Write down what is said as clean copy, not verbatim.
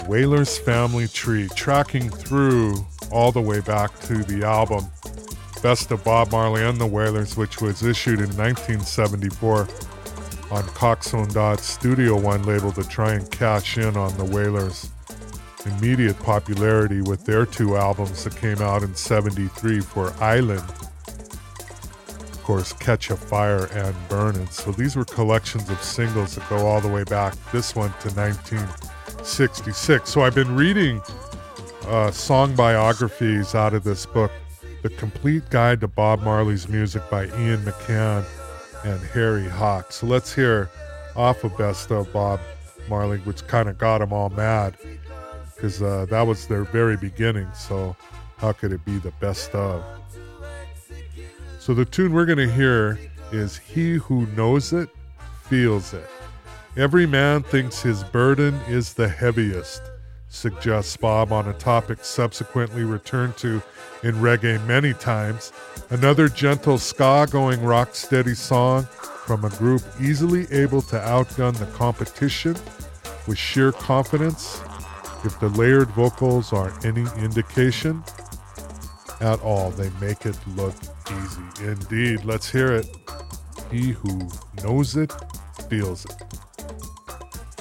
Wailers Family Tree, tracking through all the way back to the album Best of Bob Marley and the Wailers, which was issued in 1974 on Coxsone Dodd's Studio One label to try and cash in on the Wailers' immediate popularity with their two albums that came out in 73 for Island. Of course, Catch a Fire and Burnin'. So these were collections of singles that go all the way back, this one to 1966. So I've been reading song biographies out of this book, The Complete Guide to Bob Marley's Music by Ian McCann and Harry Hawk. So let's hear off of Best of Bob Marley, which kind of got them all mad because that was their very beginning. So how could it be the best of? So the tune we're going to hear is He Who Knows It, Feels It. Every man thinks his burden is the heaviest, suggests Bob on a topic subsequently returned to in reggae many times. Another gentle ska-going rock-steady song from a group easily able to outgun the competition with sheer confidence. If the layered vocals are any indication at all, they make it look easy. Indeed, let's hear it. He who knows it, feels it.